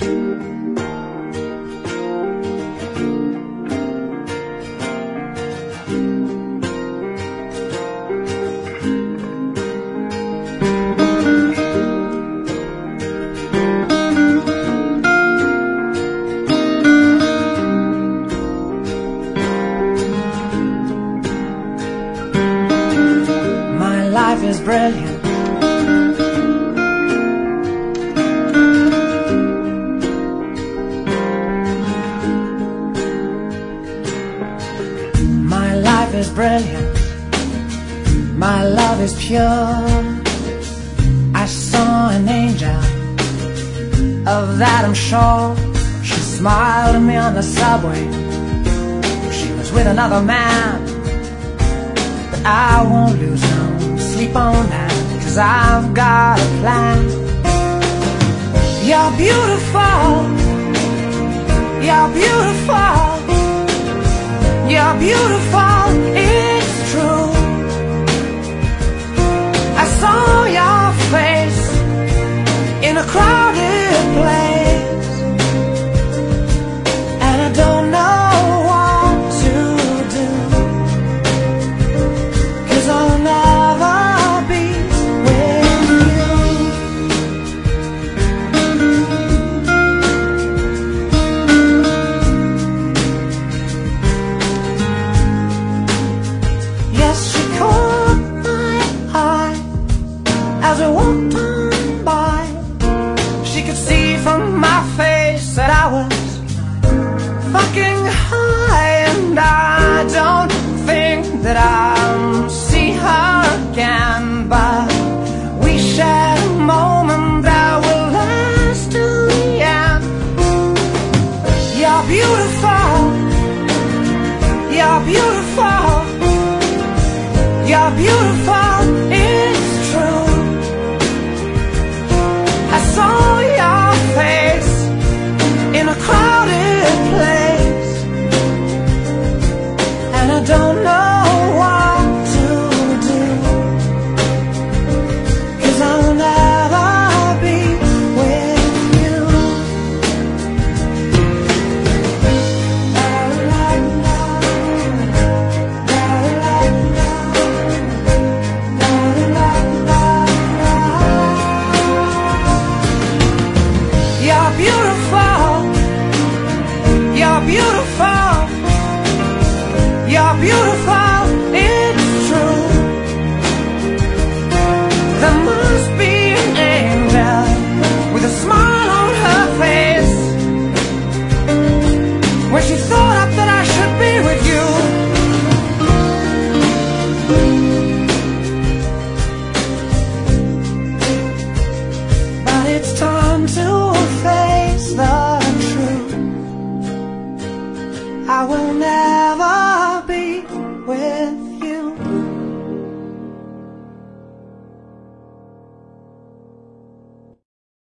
Life is brilliant. My life is brilliant. My love is pure. I saw an angel, of that I'm sure. She smiled at me on the subway. She was with another man, but I won't lose no sleep on that, 'cause I've got a plan. You're beautiful. You're beautiful. You're beautiful. It's true. I saw your face in a crowded place, and I don't know what to do, 'cause I'll never be with you. Yes, she caught my eye as we walked on by. She could see from my face that I was fucking high, and I don't think that I'll see her again, but we shared a moment that will last till the end. You're beautiful. You're beautiful. You're beautiful. It's true. I saw your face in a crowded place, and I don't know what to do, 'cause I'll never be with you. La, la, la, la, la, la, la, la, la. You're beautiful. You're beautiful. You're beautiful. It's true. There must be an angel with a smile on her face when she thought up that I should be with you.